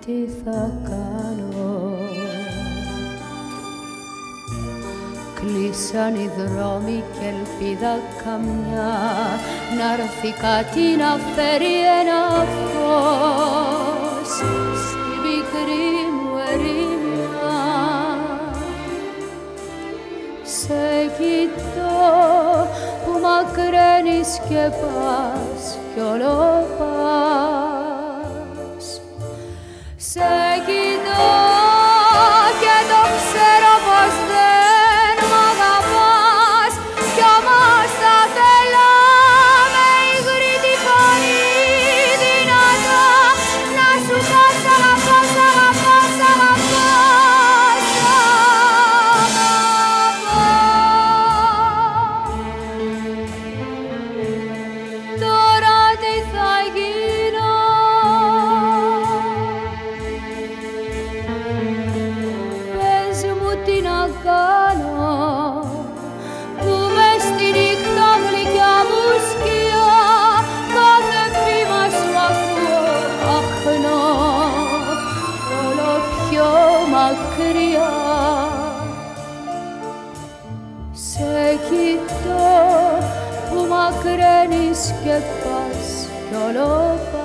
τι θα κάνω. Κλείσαν οι δρόμοι κι ελπίδα καμιά να'ρθεί κάτι να φέρει ένα φως στη μικρή μου ερημιά. Σε κοιτώ που μακραίνεις και πας κι όλο πας. Σε κοιτώ και το ξέρω πως δεν μ' αγαπάς κι όμως θα θέλω με υγρή τη φωνή δυνατά να σου πω σ' αγαπώ, σ' αγαπώ, σ' αγαπώ, σ' αγαπώ. Τώρα τι θα γίνω, πες μου τι να κάνω, που μες στη νύχτα γλυκιά μου σκιά κάθε βήμα σου ακούω αχνώ όλο πιο μακριά. Σε κοιτώ που μακραίνεις και πας κι όλο πας.